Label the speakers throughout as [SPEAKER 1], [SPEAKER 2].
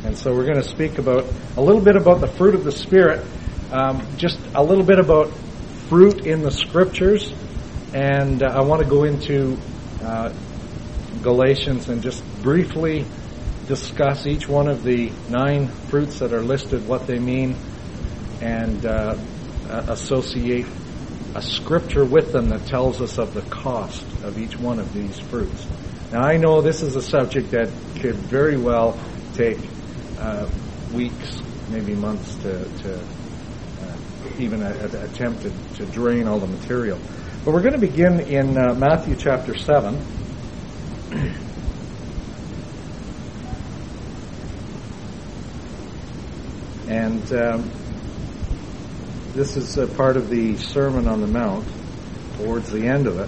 [SPEAKER 1] And so we're going to speak about a little bit about the fruit of the Spirit, just a little bit about fruit in the Scriptures, and I want to go into Galatians and just briefly discuss each one of the 9 fruits that are listed, what they mean, and associate a scripture with them that tells us of the cost of each one of these fruits. Now, I know this is a subject that could very well take weeks, maybe months to even attempt to drain all the material. But we're going to begin in Matthew chapter 7. And this is a part of the Sermon on the Mount, towards the end of it.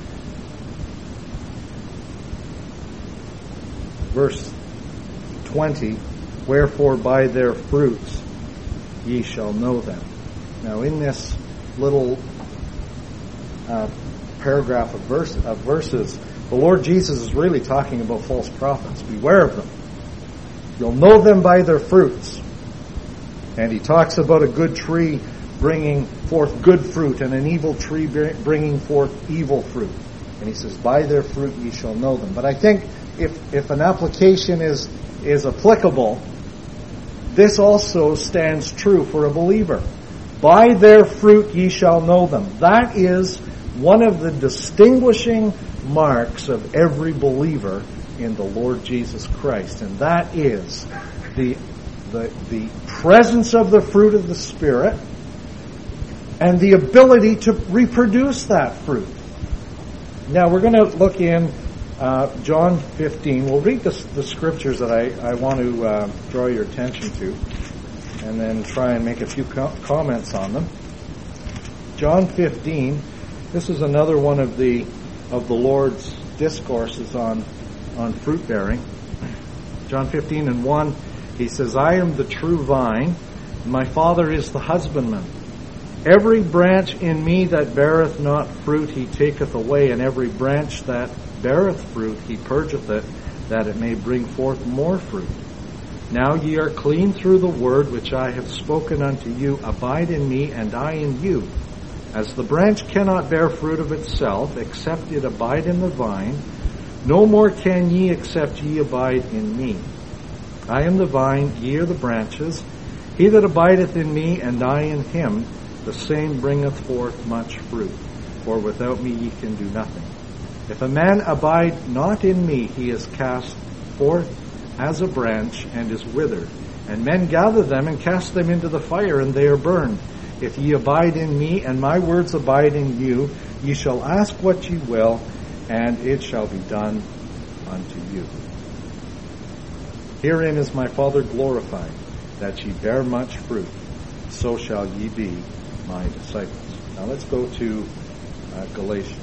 [SPEAKER 1] Verse 20, "Wherefore by their fruits ye shall know them." Now in this little paragraph of verses, the Lord Jesus is really talking about false prophets. Beware of them. You'll know them by their fruits. And he talks about a good tree bringing forth good fruit and an evil tree bringing forth evil fruit. And he says, by their fruit ye shall know them. But I think if an application is applicable, this also stands true for a believer. By their fruit ye shall know them. That is one of the distinguishing marks of every believer in the Lord Jesus Christ. And that is the presence of the fruit of the Spirit and the ability to reproduce that fruit. Now we're going to look in John 15. We'll read the scriptures that I want to draw your attention to, and then try and make a few comments on them. John 15. This is another one of the Lord's discourses on fruit bearing. John 15 and 1. He says, I am the true vine, and my Father is the husbandman. Every branch in me that beareth not fruit he taketh away, and every branch that beareth fruit he purgeth it, that it may bring forth more fruit. Now ye are clean through the word which I have spoken unto you. Abide in me, and I in you. As the branch cannot bear fruit of itself, except it abide in the vine, no more can ye except ye abide in me. I am the vine, ye are the branches. He that abideth in me, and I in him, the same bringeth forth much fruit. For without me ye can do nothing. If a man abide not in me, he is cast forth as a branch, and is withered. And men gather them, and cast them into the fire, and they are burned. If ye abide in me, and my words abide in you, ye shall ask what ye will, and it shall be done unto you. Herein is my Father glorified, that ye bear much fruit, so shall ye be my disciples. Now let's go to Galatians.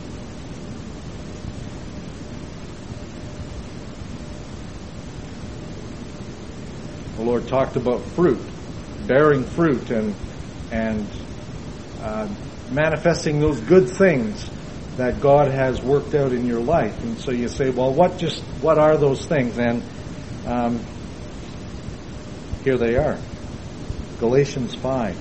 [SPEAKER 1] The Lord talked about fruit, bearing fruit, and manifesting those good things that God has worked out in your life. And so you say, well, what are those things? And here they are. Galatians 5.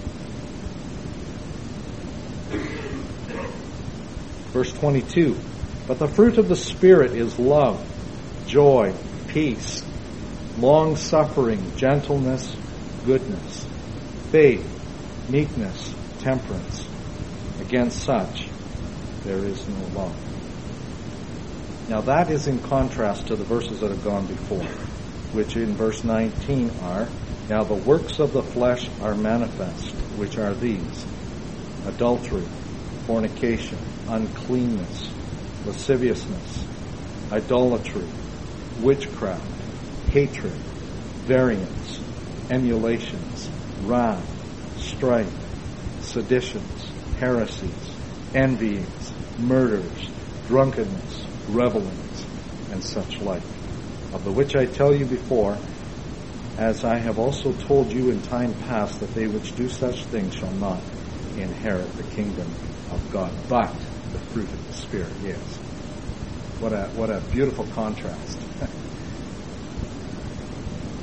[SPEAKER 1] Verse 22. But the fruit of the Spirit is love, joy, peace, long-suffering, gentleness, goodness, faith, meekness, temperance. Against such there is no law. Now that is in contrast to the verses that have gone before, which in verse 19 are, now the works of the flesh are manifest, which are these: adultery, fornication, uncleanness, lasciviousness, idolatry, witchcraft, hatred, variance, emulations, wrath, strife, seditions, heresies, envyings, murders, drunkenness, revelings, and such like, of the which I tell you before, as I have also told you in time past, that they which do such things shall not inherit the kingdom of God. But the fruit of the Spirit is. What a beautiful contrast.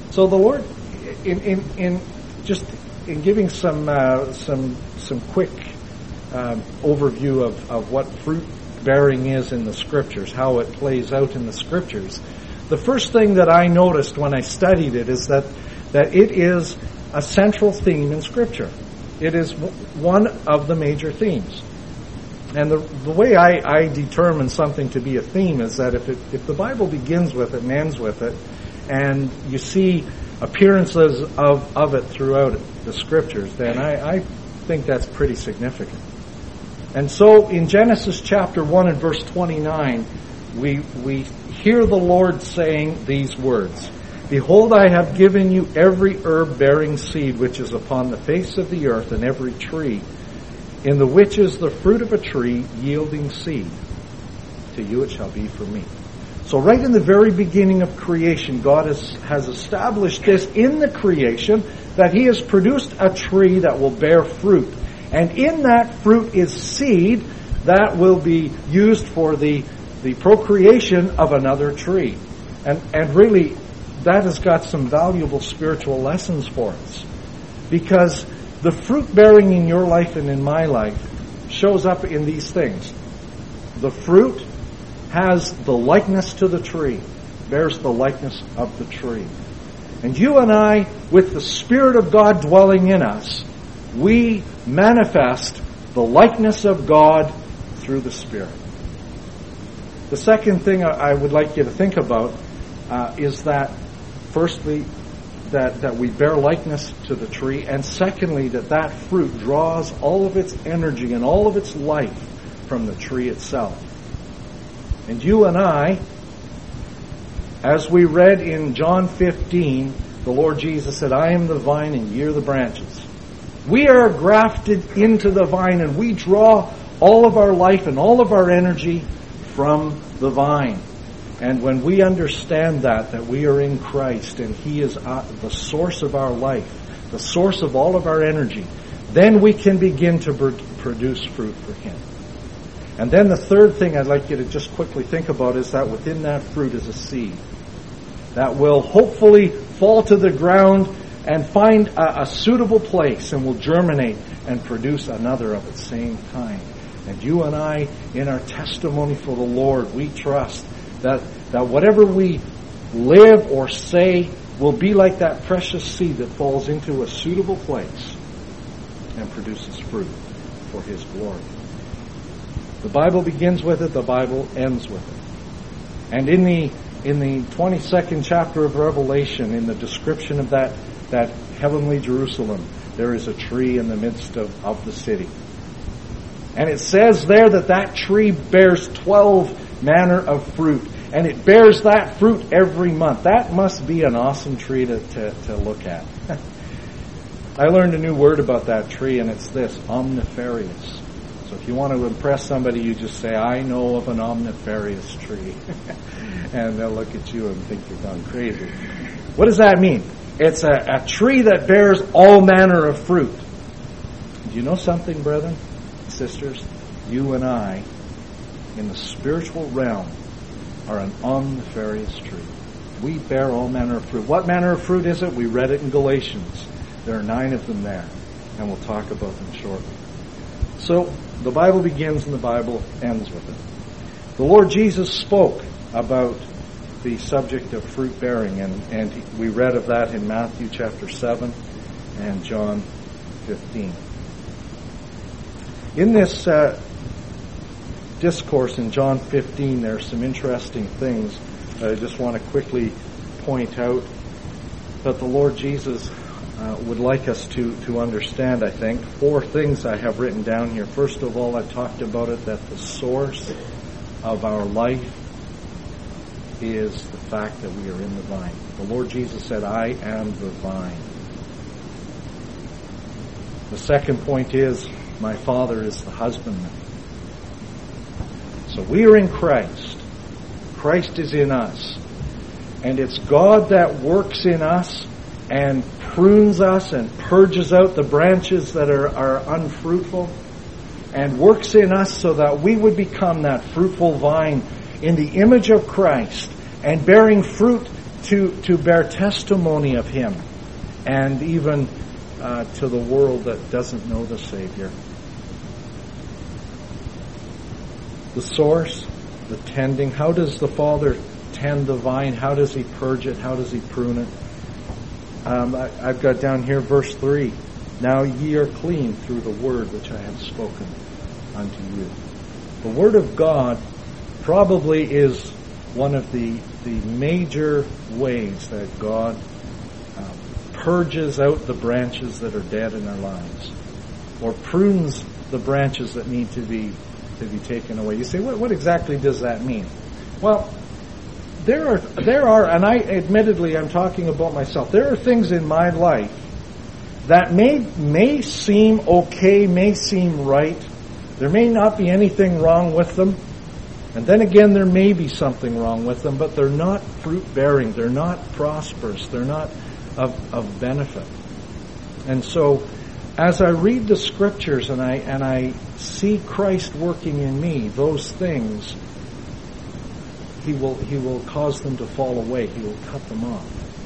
[SPEAKER 1] So the Lord, in giving some quick overview of what fruit bearing is in the Scriptures, how it plays out in the Scriptures, the first thing that I noticed when I studied it is that it is a central theme in Scripture. It is one of the major themes. And the way I determine something to be a theme is that if the Bible begins with it and ends with it, and you see appearances of it throughout the Scriptures, then I think that's pretty significant. And so in Genesis chapter 1 and verse 29, we hear the Lord saying these words, "Behold, I have given you every herb bearing seed which is upon the face of the earth, and every tree, in the which is the fruit of a tree yielding seed. To you it shall be for me." So right in the very beginning of creation, God has established this in the creation, that He has produced a tree that will bear fruit. And in that fruit is seed that will be used for the procreation of another tree. And really, that has got some valuable spiritual lessons for us. Because the fruit bearing in your life and in my life shows up in these things. The fruit has the likeness to the tree, bears the likeness of the tree. And you and I, with the Spirit of God dwelling in us, we manifest the likeness of God through the Spirit. The second thing I would like you to think about is that, firstly, that we bear likeness to the tree, and secondly, that fruit draws all of its energy and all of its life from the tree itself. And you and I, as we read in John 15, the Lord Jesus said, "I am the vine and ye are the branches." We are grafted into the vine, and we draw all of our life and all of our energy from the vine. And when we understand that we are in Christ and He is the source of our life, the source of all of our energy, then we can begin to produce fruit for Him. And then the third thing I'd like you to just quickly think about is that within that fruit is a seed that will hopefully fall to the ground and find a suitable place and will germinate and produce another of its same kind. And you and I, in our testimony for the Lord, we trust that whatever we live or say will be like that precious seed that falls into a suitable place and produces fruit for His glory. The Bible begins with it, the Bible ends with it. And in the 22nd chapter of Revelation, in the description of that heavenly Jerusalem, there is a tree in the midst of the city. And it says there that tree bears 12 manner of fruit. And it bears that fruit every month. That must be an awesome tree to look at. I learned a new word about that tree, and it's this, omniferious. So if you want to impress somebody, you just say, "I know of an omniferious tree." And they'll look at you and think you're gone crazy. What does that mean? It's a tree that bears all manner of fruit. Do you know something, brethren, sisters? You and I, in the spiritual realm, are an omniferious tree. We bear all manner of fruit. What manner of fruit is it? We read it in Galatians. There are 9 of them there, and we'll talk about them shortly. So, the Bible begins and the Bible ends with it. The Lord Jesus spoke about the subject of fruit bearing, and we read of that in Matthew chapter 7 and John 15. In this discourse in John 15, there are some interesting things that I just want to quickly point out that the Lord Jesus would like us to understand, I think. 4 things I have written down here. First of all, I talked about it, that the source of our life is the fact that we are in the vine. The Lord Jesus said, "I am the vine." The second point is, my Father is the husbandman. So we are in Christ. Christ is in us. And it's God that works in us and prunes us and purges out the branches that are unfruitful, and works in us so that we would become that fruitful vine in the image of Christ, and bearing fruit to to bear testimony of Him, and even to the world that doesn't know the Savior. The source, the tending. How does the Father tend the vine? How does He purge it? How does He prune it? I've got down here verse 3. Now ye are clean through the word which I have spoken unto you. The Word of God probably is one of the major ways that God purges out the branches that are dead in our lives, or prunes the branches that need to be taken away. You say, what exactly does that mean? Well, there are, and I'm talking about myself. There are things in my life that may seem okay, may seem right. There may not be anything wrong with them. And then again, there may be something wrong with them, but they're not fruit-bearing. They're not prosperous. They're not of benefit. And so, as I read the Scriptures and I see Christ working in me, those things, He will cause them to fall away. He will cut them off.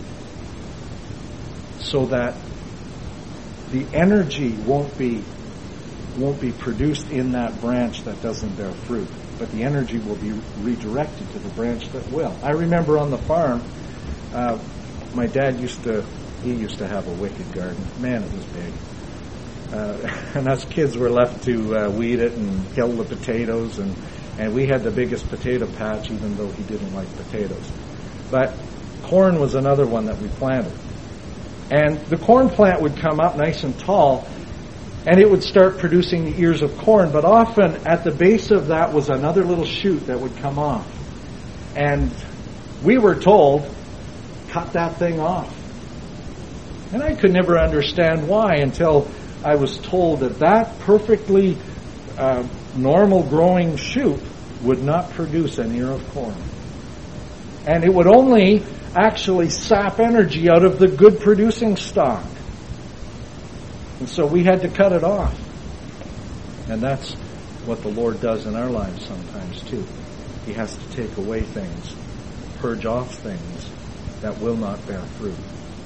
[SPEAKER 1] So that the energy won't be produced in that branch that doesn't bear fruit, but the energy will be redirected to the branch that will. I remember on the farm, my dad used to have a wicked garden. Man, it was big. And us kids were left to weed it and kill the potatoes, and we had the biggest potato patch, even though he didn't like potatoes. But corn was another one that we planted. And the corn plant would come up nice and tall, and it would start producing the ears of corn. But often at the base of that was another little shoot that would come off. And we were told, cut that thing off. And I could never understand why until I was told that perfectly normal growing shoot would not produce an ear of corn. And it would only actually sap energy out of the good producing stock. And so we had to cut it off. And that's what the Lord does in our lives sometimes too. He has to take away things, purge off things that will not bear fruit.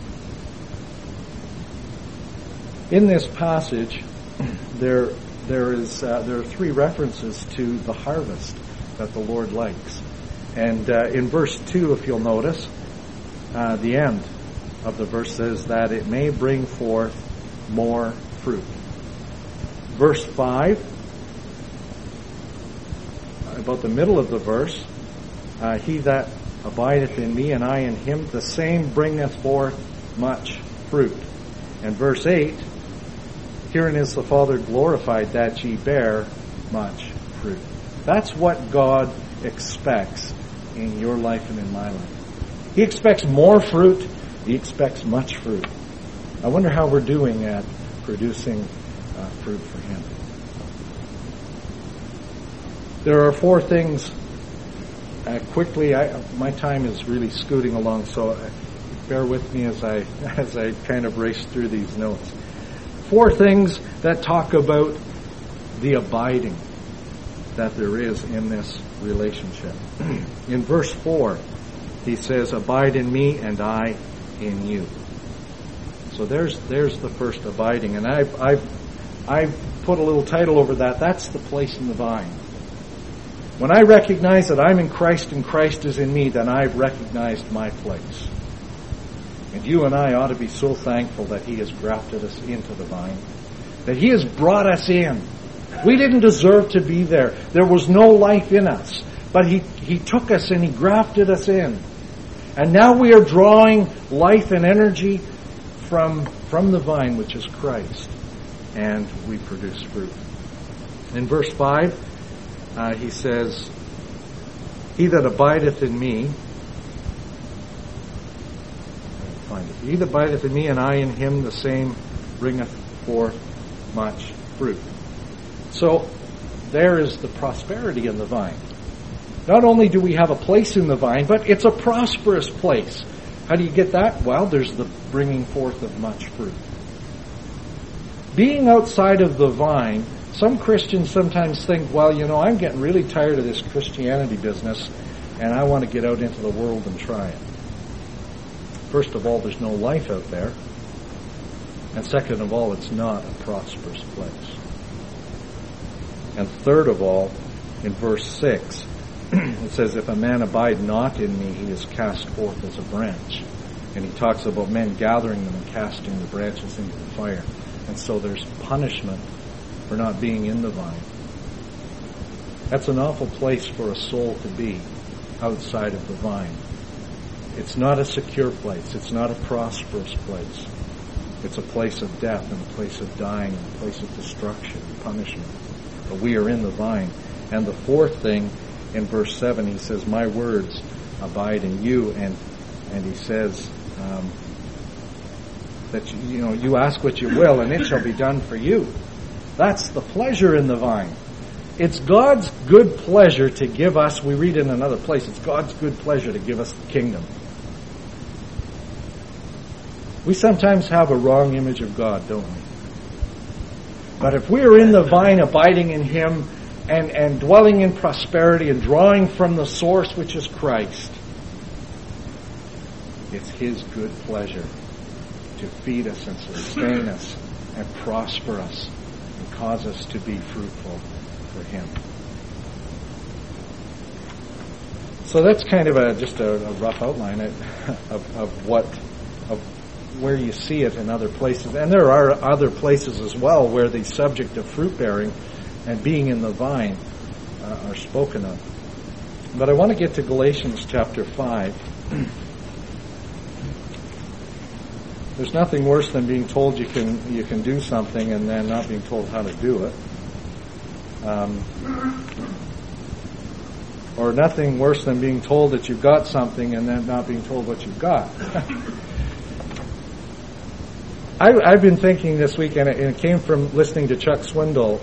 [SPEAKER 1] In this passage, there are three references to the harvest that the Lord likes. And in verse 2, if you'll notice, the end of the verse says that it may bring forth more fruit. Verse 5, about the middle of the verse, he that abideth in me and I in him, the same bringeth forth much fruit. And verse 8, herein is the Father glorified, that ye bear much fruit. That's what God expects in your life and in my life. He expects more fruit. He expects much fruit. I wonder how we're doing at producing fruit for Him. There are four things. Quickly, my time is really scooting along, so bear with me as I kind of race through these notes. Four things that talk about the abiding that there is in this relationship. In verse 4, he says, "Abide in me and I in you." So there's the first abiding, and I've put a little title over that. That's the place in the vine. When I recognize that I'm in Christ and Christ is in me, then I've recognized my place. And you and I ought to be so thankful that He has grafted us into the vine, that He has brought us in. We didn't deserve to be there. There was no life in us, but He took us and He grafted us in. And now we are drawing life and energy from the vine, which is Christ, and we produce fruit. In verse 5, he says, "He that abideth in me," "He that abideth in me, and I in him, the same bringeth forth much fruit." So there is the prosperity in the vine. Not only do we have a place in the vine, but it's a prosperous place. How do you get that? Well, there's the bringing forth of much fruit. Being outside of the vine, some Christians sometimes think, well, I'm getting really tired of this Christianity business, and I want to get out into the world and try it. First of all, there's no life out there. And second of all, it's not a prosperous place. And third of all, in verse 6, it says, if a man abide not in me, he is cast forth as a branch. And he talks about men gathering them and casting the branches into the fire. And so there's punishment for not being in the vine. That's an awful place for a soul to be outside of the vine. It's not a secure place. It's not a prosperous place. It's a place of death and a place of dying and a place of destruction and punishment. But we are in the vine. And the fourth thing, in verse 7, he says, my words abide in you. And he says that, you ask what you will and it shall be done for you. That's the pleasure in the vine. It's God's good pleasure to give us, we read in another place, it's God's good pleasure to give us the kingdom. We sometimes have a wrong image of God, don't we? But if we are in the vine, abiding in Him, and dwelling in prosperity and drawing from the source, which is Christ, it's His good pleasure to feed us and sustain us and prosper us and cause us to be fruitful for Him. So that's kind of just a rough outline of where you see it in other places. And there are other places as well where the subject of fruit bearing and being in the vine are spoken of. But I want to get to Galatians chapter 5. There's nothing worse than being told you can do something and then not being told how to do it. Or nothing worse than being told that you've got something and then not being told what you've got. I've been thinking this week, and it came from listening to Chuck Swindoll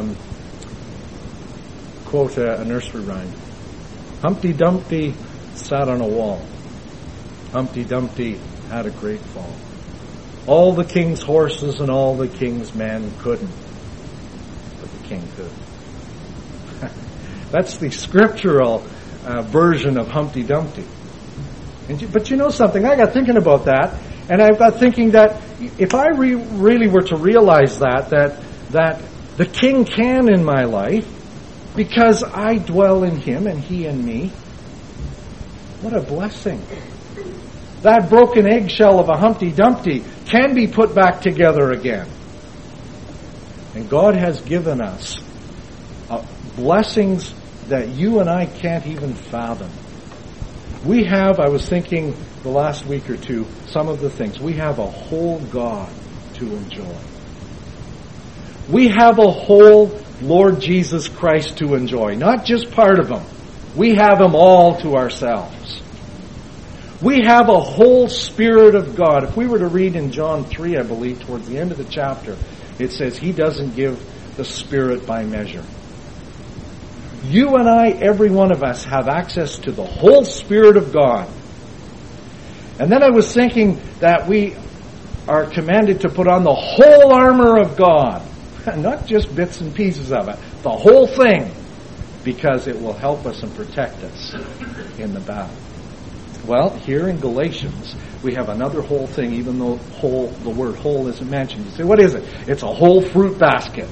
[SPEAKER 1] quote a nursery rhyme. Humpty Dumpty sat on a wall. Humpty Dumpty had a great fall. All the king's horses and all the king's men couldn't, but the king could. That's the scriptural version of Humpty Dumpty. But you know something? I got thinking about that, and I've got thinking that if I really were to realize that the king can in my life, because I dwell in him and he in me, what a blessing. That broken eggshell of a Humpty Dumpty can be put back together again. And God has given us blessings that you and I can't even fathom. We have, I was thinking the last week or two, some of the things. We have a whole God to enjoy. We have a whole Lord Jesus Christ to enjoy. Not just part of Him. We have Him all to ourselves. We have a whole Spirit of God. If we were to read in John 3, I believe, towards the end of the chapter, it says He doesn't give the Spirit by measure. You and I, every one of us, have access to the whole Spirit of God. And then I was thinking that we are commanded to put on the whole armor of God. Not just bits and pieces of it. The whole thing. Because it will help us and protect us in the battle. Well, here in Galatians, we have another whole thing, even though the word whole isn't mentioned. You say, what is it? It's a whole fruit basket.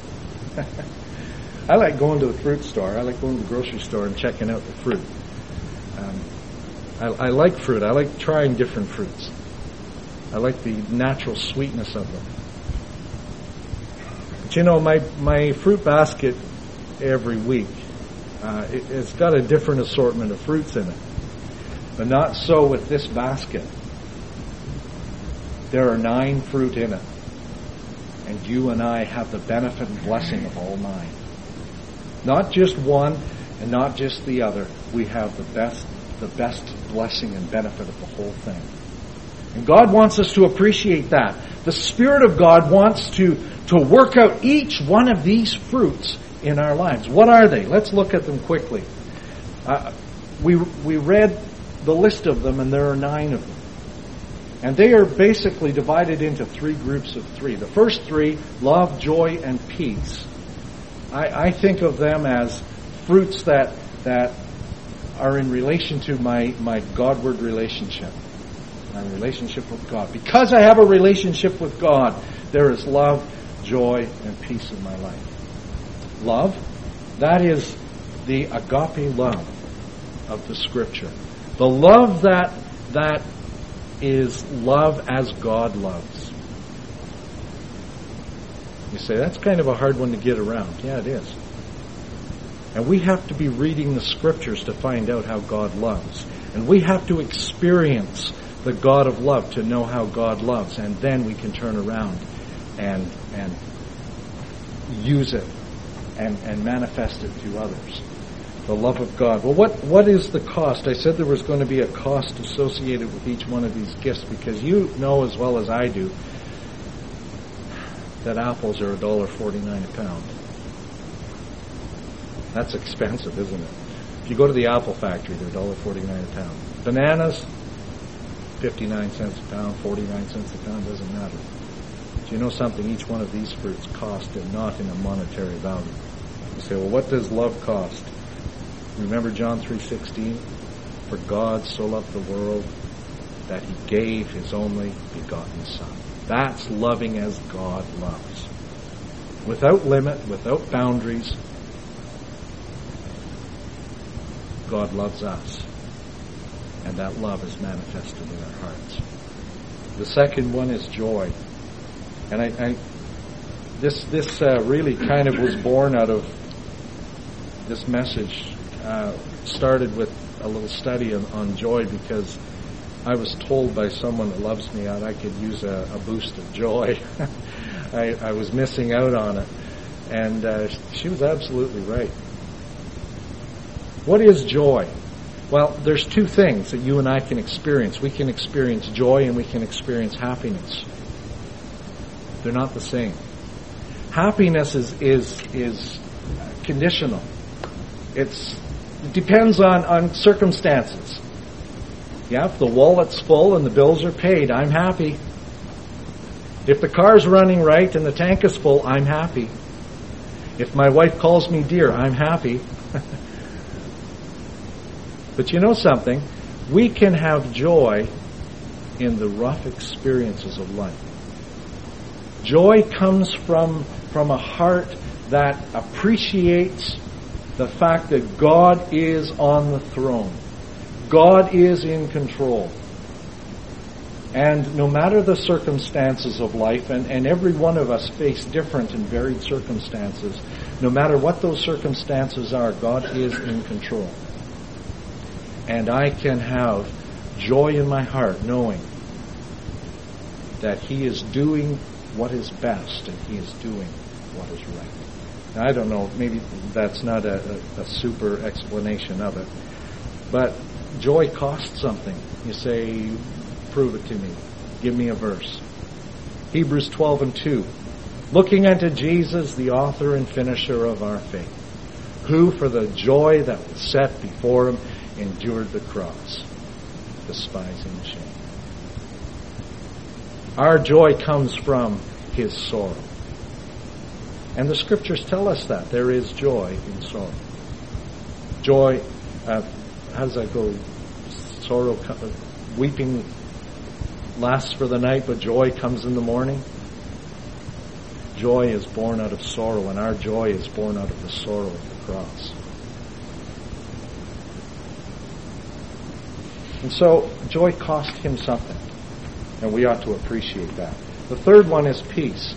[SPEAKER 1] I like going to the fruit store. I like going to the grocery store and checking out the fruit. I like fruit. I like trying different fruits. I like the natural sweetness of them. But you know, my fruit basket every week, it's got a different assortment of fruits in it. But not so with this basket. There are 9 fruit in it. And you and I have the benefit and blessing of all 9. Not just one and not just the other. We have the best blessing and benefit of the whole thing. And God wants us to appreciate that. The Spirit of God wants to work out each one of these fruits in our lives. What are they? Let's look at them quickly. We read the list of them, and there are 9 of them. And they are basically divided into 3 groups of 3. The first 3, love, joy, and peace. I think of them as fruits that are in relation to my Godward relationship. My relationship with God. Because I have a relationship with God, there is love, joy, and peace in my life. Love, that is the agape love of the Scripture. The love that is love as God loves. You say, that's kind of a hard one to get around. Yeah, it is. And we have to be reading the Scriptures to find out how God loves. And we have to experience the God of love to know how God loves. And then we can turn around and use it and manifest it to others. The love of God. Well, what is the cost? I said there was going to be a cost associated with each one of these gifts, because you know as well as I do that apples are $1.49 a pound. That's expensive, isn't it? If you go to the apple factory, they're $1.49 a pound. Bananas, 59 cents a pound, 49 cents a pound, doesn't matter. Do you know something? Each one of these fruits cost, and not in a monetary value. You say, well, what does love cost? Remember John 3:16? For God so loved the world that He gave His only begotten Son. That's loving as God loves. Without limit, without boundaries, God loves us. And that love is manifested in our hearts. The second one is joy. And this really kind of was born out of this message. Started with a little study on joy, because I was told by someone that loves me that I could use a boost of joy. I was missing out on it. And she was absolutely right. What is joy? Well, there's two things that you and I can experience. We can experience joy and we can experience happiness. They're not the same. Happiness is conditional. It depends on circumstances. Yeah, if the wallet's full and the bills are paid, I'm happy. If the car's running right and the tank is full, I'm happy. If my wife calls me dear, I'm happy. But you know something? We can have joy in the rough experiences of life. Joy comes from a heart that appreciates the fact that God is on the throne. God is in control. And no matter the circumstances of life, and every one of us face different and varied circumstances, no matter what those circumstances are, God is in control. And I can have joy in my heart knowing that He is doing what is best and He is doing what is right. Now, I don't know, maybe that's not a super explanation of it, but joy costs something. You say, prove it to me. Give me a verse. Hebrews 12:2. Looking unto Jesus, the author and finisher of our faith, who for the joy that was set before Him endured the cross, despising the shame. Our joy comes from His sorrow. And the Scriptures tell us that there is joy in sorrow. Joy, how does that go? Sorrow, weeping lasts for the night, but joy comes in the morning. Joy is born out of sorrow, and our joy is born out of the sorrow of the cross. And so, joy cost Him something, and we ought to appreciate that. The third one is peace.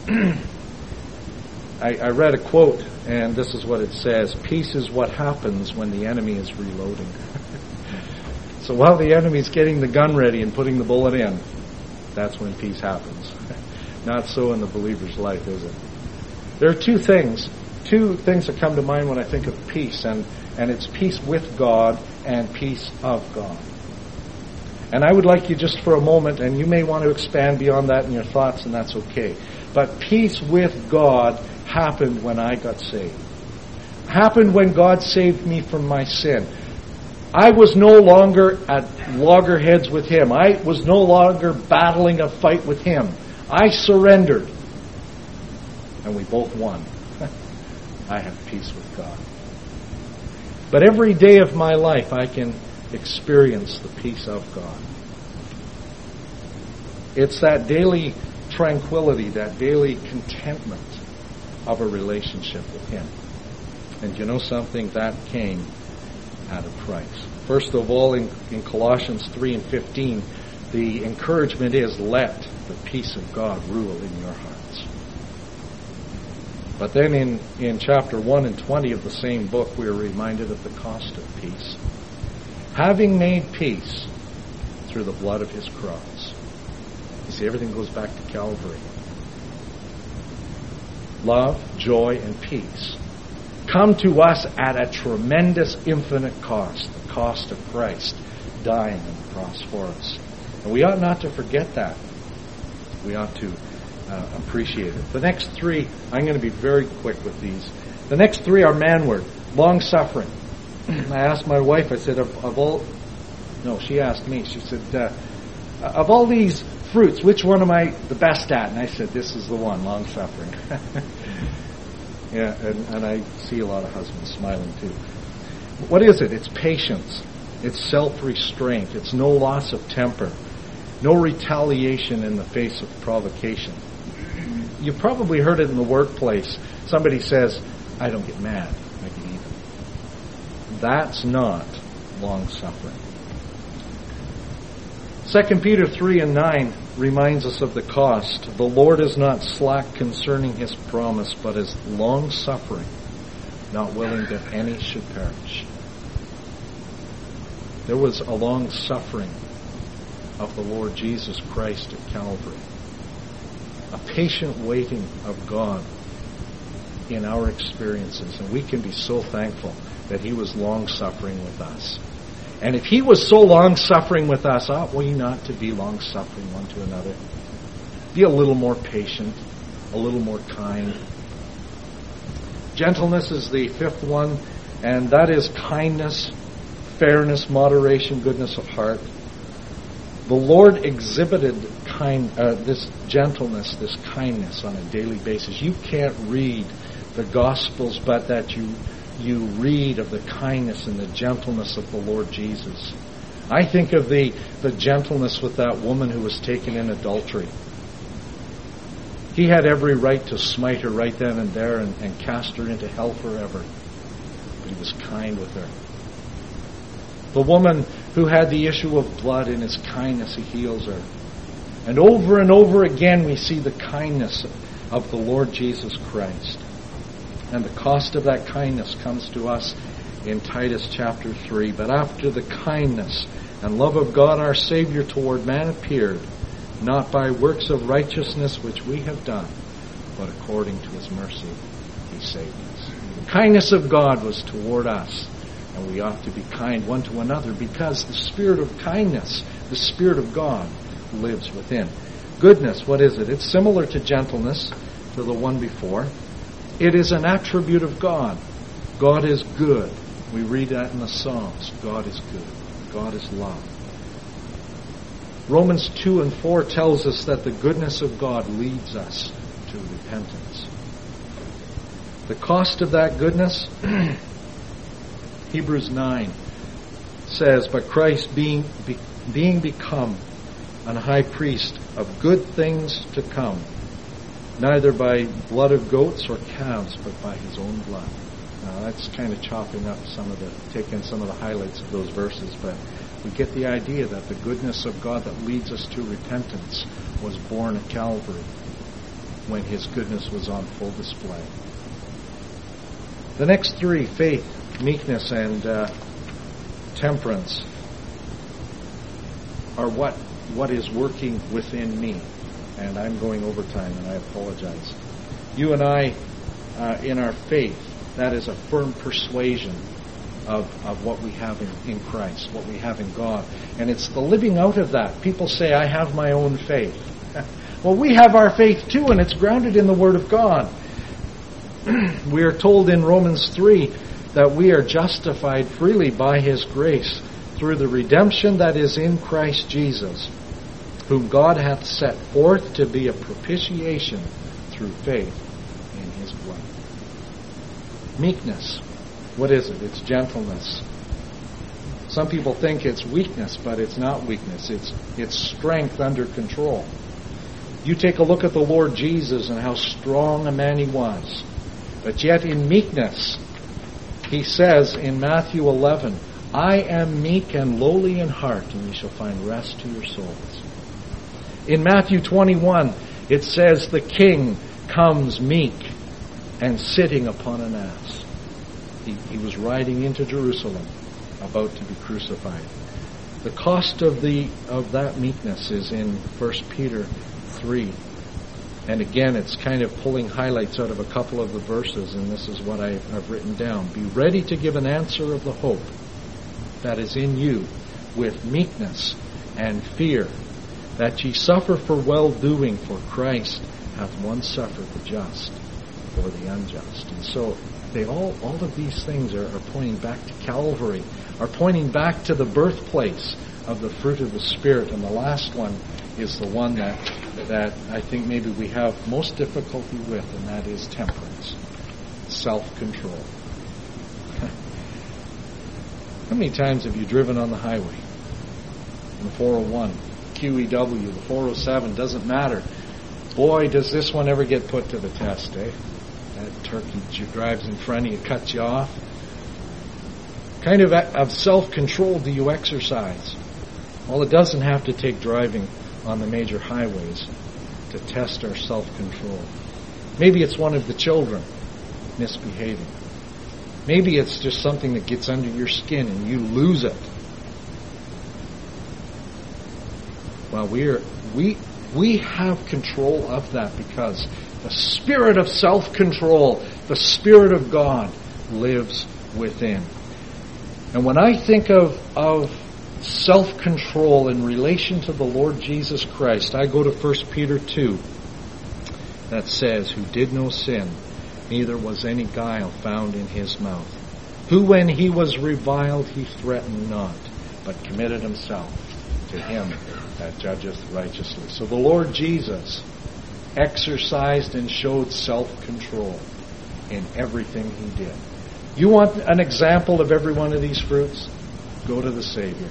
[SPEAKER 1] I read a quote, and this is what it says: peace is what happens when the enemy is reloading. So while the enemy's getting the gun ready and putting the bullet in, that's when peace happens. Not so in the believer's life, is it? There are two things that come to mind when I think of peace, and it's peace with God and peace of God. And I would like you just for a moment, and you may want to expand beyond that in your thoughts, and that's okay. But peace with God happened when I got saved. Happened when God saved me from my sin. I was no longer at loggerheads with Him. I was no longer battling a fight with Him. I surrendered. And we both won. I have peace with God. But every day of my life I can experience the peace of God. It's that daily tranquility, that daily contentment of a relationship with Him. And you know something? That came at a price. First of all, in Colossians 3 and 15, the encouragement is, let the peace of God rule in your hearts. But then in chapter 1 and 20 of the same book, we are reminded of the cost of peace. Having made peace through the blood of His cross. You see, everything goes back to Calvary. Love, joy, and peace come to us at a tremendous, infinite cost. The cost of Christ dying on the cross for us. And we ought not to forget that. We ought to appreciate it. The next three, I'm going to be very quick with these. The next three are manward, long-suffering. I asked my wife, I said, she asked me, she said, of all these fruits, which one am I the best at? And I said, this is the one, long-suffering. Yeah, and I see a lot of husbands smiling too. What is it? It's patience. It's self-restraint. It's no loss of temper. No retaliation in the face of provocation. You've probably heard it in the workplace. Somebody says, I don't get mad, I get even. That's not long-suffering. 2 Peter 3 and 9 reminds us of the cost. The Lord is not slack concerning His promise, but is long-suffering, not willing that any should perish. There was a long-suffering of the Lord Jesus Christ at Calvary. A patient waiting of God in our experiences. And we can be so thankful that He was long-suffering with us. And if He was so long-suffering with us, ought we not to be long-suffering one to another? Be a little more patient, a little more kind. Gentleness is the fifth one, and that is kindness, fairness, moderation, goodness of heart. The Lord exhibited this gentleness, this kindness on a daily basis. You can't read the Gospels but that you read of the kindness and the gentleness of the Lord Jesus. I think of the gentleness with that woman who was taken in adultery. He had every right to smite her right then and there and cast her into hell forever. But He was kind with her. The woman who had the issue of blood, in His kindness He heals her. And over again we see the kindness of the Lord Jesus Christ. And the cost of that kindness comes to us in Titus chapter 3. But after the kindness and love of God our Savior toward man appeared, not by works of righteousness which we have done, but according to His mercy He saved us. The kindness of God was toward us, and we ought to be kind one to another because the spirit of kindness, the Spirit of God, lives within. Goodness, what is it? It's similar to gentleness, to the one before. It is an attribute of God. God is good. We read that in the Psalms. God is good. God is love. Romans 2 and 4 tells us that the goodness of God leads us to repentance. The cost of that goodness, Hebrews 9 says, but Christ being become an high priest of good things to come, neither by blood of goats or calves, but by His own blood. Now that's kind of chopping up taking some of the highlights of those verses, but we get the idea that the goodness of God that leads us to repentance was born at Calvary when His goodness was on full display. The next three, faith, meekness, and temperance, are what is working within me. And I'm going over time, and I apologize. You and I, in our faith, that is a firm persuasion of what we have in Christ, what we have in God. And it's the living out of that. People say, I have my own faith. Well, we have our faith too, and it's grounded in the Word of God. We are told in Romans 3 that we are justified freely by His grace through the redemption that is in Christ Jesus, whom God hath set forth to be a propitiation through faith in His blood. Meekness. What is it? It's gentleness. Some people think it's weakness, but it's not weakness. It's strength under control.
[SPEAKER 2] You take a look at the Lord Jesus and how strong a man he was. But yet in meekness, he says in Matthew 11, I am meek and lowly in heart, and ye shall find rest to your souls. In Matthew 21, it says the king comes meek and sitting upon an ass. He was riding into Jerusalem, about to be crucified. The cost of that meekness is in 1 Peter 3. And again, it's kind of pulling highlights out of a couple of the verses, and this is what I've written down. Be ready to give an answer of the hope that is in you with meekness and fear, that ye suffer for well-doing, for Christ hath once suffered the just for the unjust. And so all of these things are pointing back to Calvary, are pointing back to the birthplace of the fruit of the Spirit. And the last one is the one that I think maybe we have most difficulty with, and that is temperance, self-control. How many times have you driven on the highway? The 401, QEW, the 407, doesn't matter. Boy, does this one ever get put to the test, eh? That turkey drives in front of you, cuts you off. Kind of self-control do you exercise? Well, it doesn't have to take driving on the major highways to test our self-control. Maybe it's one of the children misbehaving. Maybe it's just something that gets under your skin and you lose it. Well, we have control of that because the spirit of self-control, the Spirit of God, lives within. And when I think of self-control in relation to the Lord Jesus Christ, I go to 1 Peter 2 that says, who did no sin, neither was any guile found in his mouth. Who when he was reviled he threatened not, but committed himself to him that judgeth righteously. So the Lord Jesus exercised and showed self-control in everything he did. You want an example of every one of these fruits? Go to the Savior.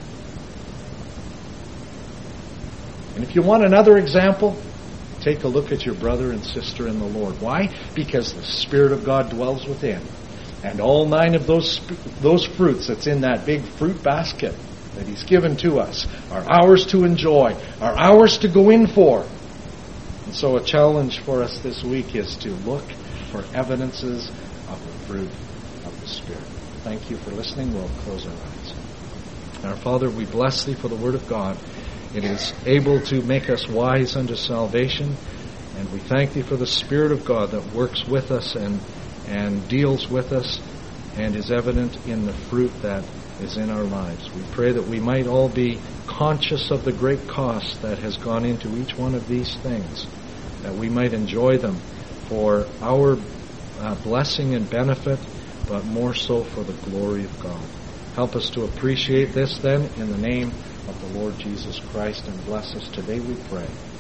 [SPEAKER 2] And if you want another example, take a look at your brother and sister in the Lord. Why? Because the Spirit of God dwells within. And all 9 of those fruits that's in that big fruit basket that He's given to us are ours to enjoy, are ours to go in for. And so a challenge for us this week is to look for evidences of the fruit of the Spirit. Thank you for listening. We'll close our eyes. Our Father, we bless Thee for the Word of God. It is able to make us wise unto salvation. And we thank Thee for the Spirit of God that works with us and deals with us and is evident in the fruit that is in our lives. We pray that we might all be conscious of the great cost that has gone into each one of these things, that we might enjoy them for our blessing and benefit, but more so for the glory of God. Help us to appreciate this then in the name of the Lord Jesus Christ, and bless us today, we pray.